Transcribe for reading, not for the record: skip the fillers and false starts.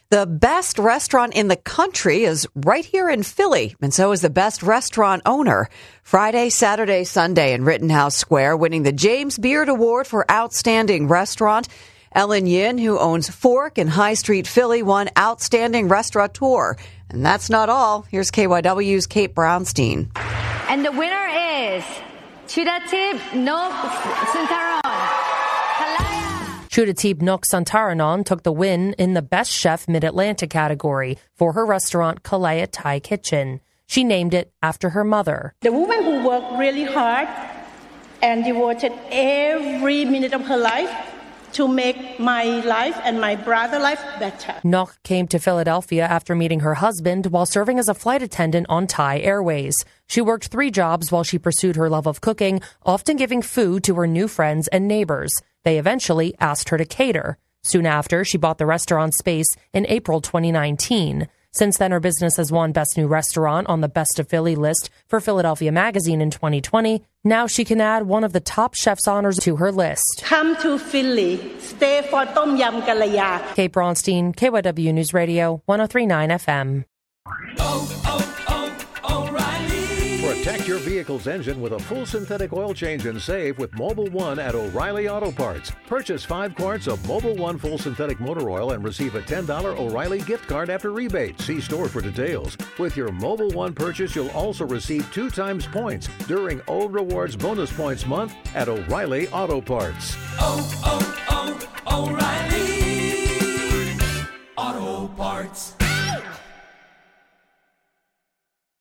The best restaurant in the country is right here in Philly, and so is the best restaurant owner. Friday, Saturday, Sunday in Rittenhouse Square, winning the James Beard Award for Outstanding Restaurant. Ellen Yin, who owns Fork in High Street, Philly, won Outstanding Restaurateur. And that's not all. Here's KYW's Kate Brownstein. And the winner is Chudatip Nok Santaron. Chudatip Nok Santaranon took the win in the Best Chef Mid-Atlantic category for her restaurant Kalaya Thai Kitchen. She named it after her mother. The woman who worked really hard and devoted every minute of her life to make my life and my brother's life better. Nok came to Philadelphia after meeting her husband while serving as a flight attendant on Thai Airways. She worked 3 jobs while she pursued her love of cooking, often giving food to her new friends and neighbors. They eventually asked her to cater. Soon after, she bought the restaurant space in April 2019. Since then, her business has won Best New Restaurant on the Best of Philly list for Philadelphia Magazine in 2020. Now she can add one of the top chef's honors to her list. Come to Philly. Stay for Tom Yam Kalaya. Kate Braunstein, KYW News Radio, 103.9 FM. Protect your vehicle's engine with a full synthetic oil change and save with Mobil 1 at O'Reilly Auto Parts. Purchase 5 quarts of Mobil 1 full synthetic motor oil and receive a $10 O'Reilly gift card after rebate. See store for details. With your Mobil 1 purchase, you'll also receive 2 times points during O Rewards Bonus Points Month at O'Reilly Auto Parts. O'Reilly Auto Parts.